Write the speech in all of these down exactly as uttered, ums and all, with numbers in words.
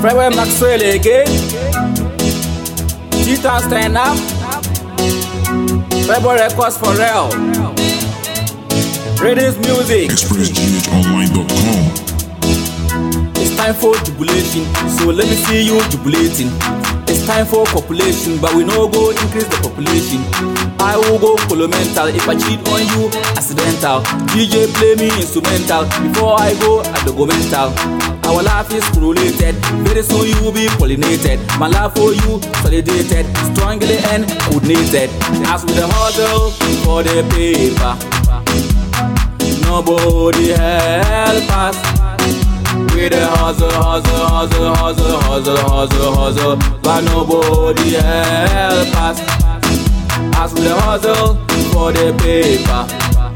Freeway Maxwell again. G-Town stand up. February Records for real. Radius Music. express g h online dot com. It's time for jubilation, so let me see you jubilating. It's time for population, but we no go increase the population. I will go colomental if I cheat on you, accidental. D J play me instrumental, before I go I go mental. Our life is correlated, very soon you will be pollinated. My love for you solidated, strongly and coordinated. As with the hustle for the paper, nobody help us. With the hustle, hustle, hustle, hustle, hustle, hustle, hustle, but nobody help us. As with the hustle for the paper,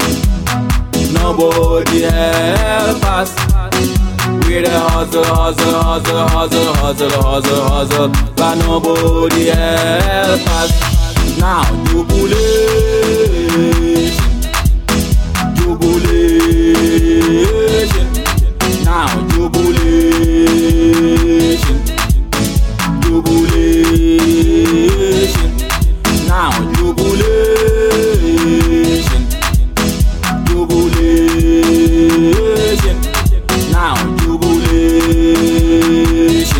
nobody help us. With the hustle, hustle, hustle, hustle, hustle, hustle, hustle, but nobody help us. Now jubilation, jubilation. Now jubilation, jubilation. Now jubilation, jubilation. Now jubilation,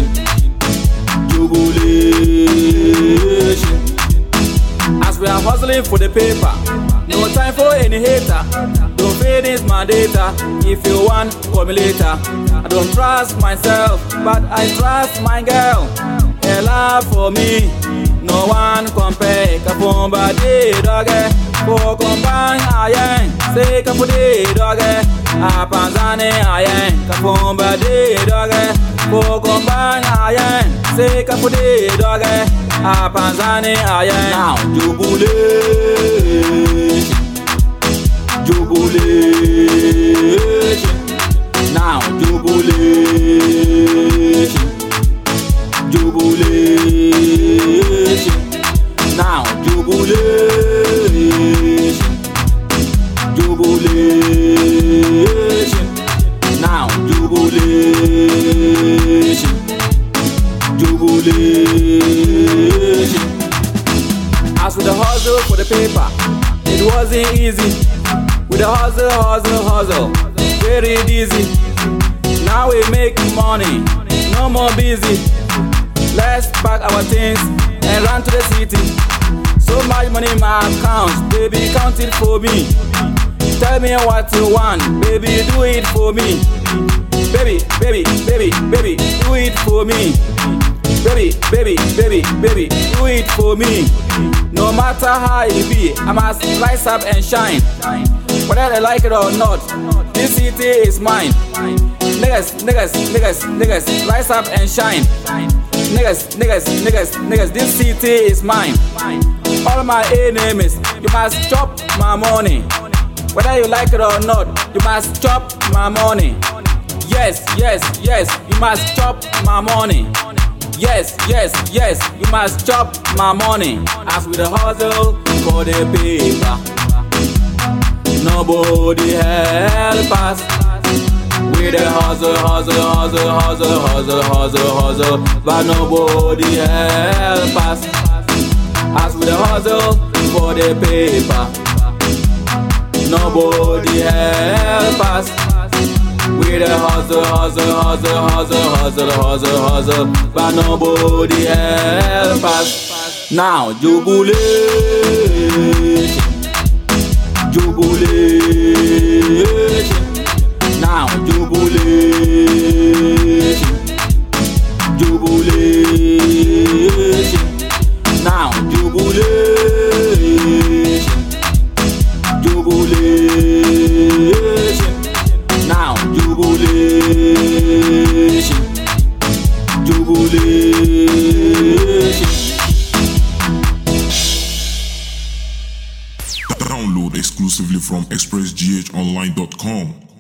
jubilation. As we are hustling for the paper, no time for any hater. Don't finish my data. If you want, call me later. I don't trust myself, but I trust my girl. Her love for me, no one compare. Kapumba de dogge, for combine ayen. Say kapude dogge, apanzane ayen. Kapumba de dogge, for combine ayen. Say kapude dogge, apanzane ayen. Now jubilation, jubilation. Now jubilation, jubilation. Now jubilation, jubilation. Now jubilation, jubilation. As with the hustle for the paper, it wasn't easy. With the hustle, hustle, hustle, very easy. Now we make money, no more busy. Let's pack our things and run to the city. So much money in my account, baby, count it for me. Tell me what you want, baby, do it for me. Baby, baby, baby, baby, do it for me. Baby, baby, baby, baby, do it for me. No matter how it be, I must rise up and shine. Whether I like it or not, this city is mine. Niggas, niggas, niggas, niggas, rise up and shine. Niggas, niggas, niggas, niggas, this city is mine. All my enemies, you must chop my money. Whether you like it or not, you must chop my money. Yes, yes, yes, you must chop my money. Yes, yes, yes, you must chop my money. As with the hustle for the paper, nobody help us. With the hustle, hustle, hustle, hustle, hustle, hustle, hustle, but nobody help us. As with the hustle for the paper, nobody help us. With the hustle, hustle, hustle, hustle, hustle, hustle, hustle, but nobody help us. Now jubilation, jubilation. Now jubilation, jubilation. Now jubilation, jubilation. Now jubilation, jubilation. Download exclusively from express g h online dot com.